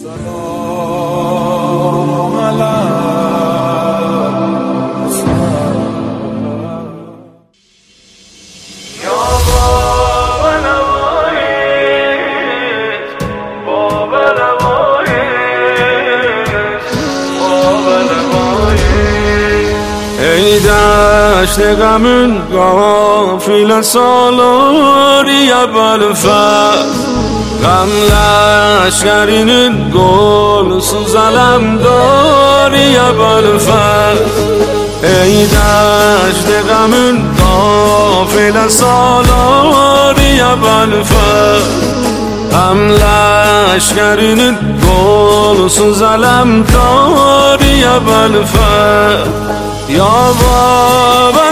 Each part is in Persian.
ای دشت غمون قافله سالاری ابوالفضل غم لشکرinin golsuz alemdari ابوالفضل ای دشت غمون قافله سالاری ابوالفضل غم لشکرinin golsuz alemdari ابوالفضل یا بابا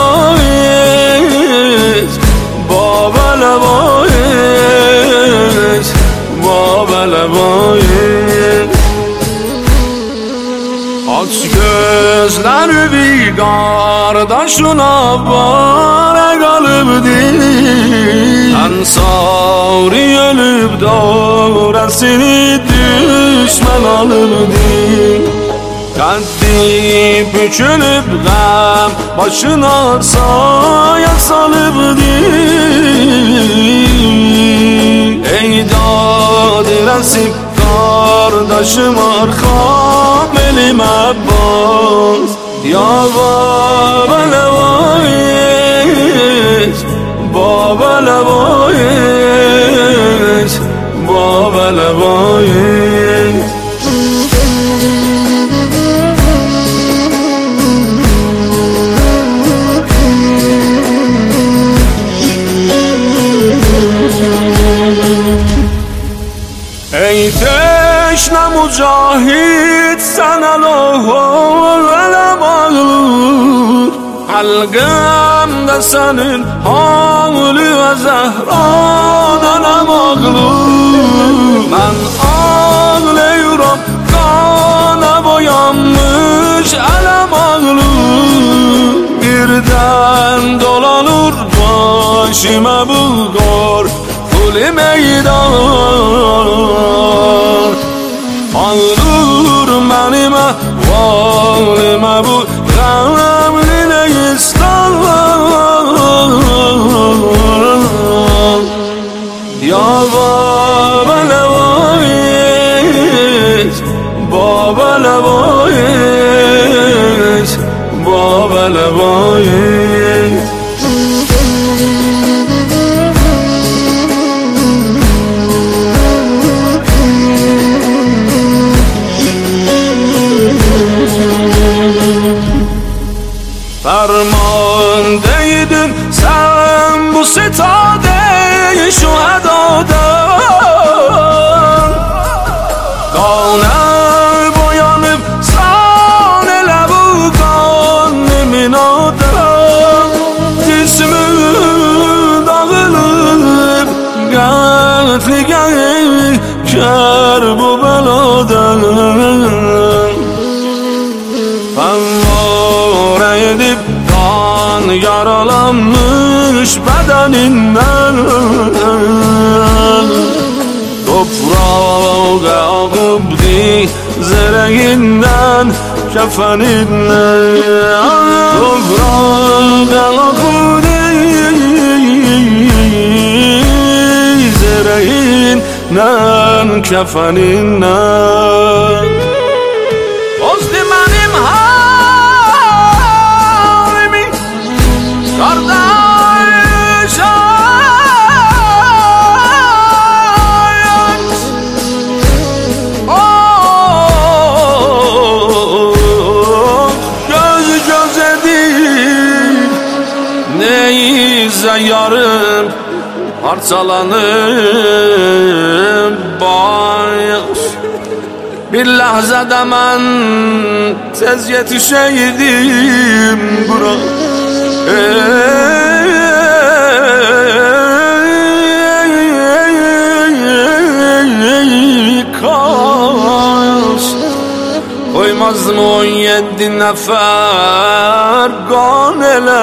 نوایت بابا نوایت بابا نوایت aç gözler bir kardeşuna bara kalıbdı Ensari ölüp doğrasını düşman alıbdı Kaddi bükülüp gam başına saya salıbdı Ey dad-ı nasip kardeşim arkam elim Abbas Ya baba levayet baba levayet baba levayet ای تشنه مجاهد سن الهول مغلور قلقم ده senin حالی و زهرانه مغلور من ağlıyorum kana boyanmış elem ağlur birden dolanır başıma bu gor Kuli meydan Ağlur benime valime bu gamli neystan Ya baba levayet baba levayet baba levayet Fermandeydin sen bu sitade-i şuhadadan Kanel boyanıp sanele bu kanımın adan Cismin dağılıp gafli kör bu beladan Fevvare edip kan yaralanmış bedeninden Toprağa akıbdı zereğinden kefeninden Toprağa akıbdı zereğinden kefeninden Ozdi benim halimi kardeş ayet göz göz edip neyse yarım parçalanıp bayır Bir lahzada mən tez yetişeydim bura Kaş Koymazdım 17 nefer kan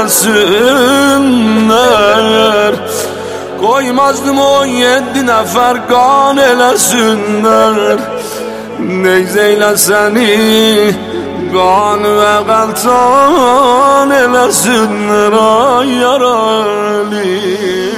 elesinler Koymazdım 17 nefer kan elesinler Neyzeylə səni qan və qəltan eləsinlər ay yaralı.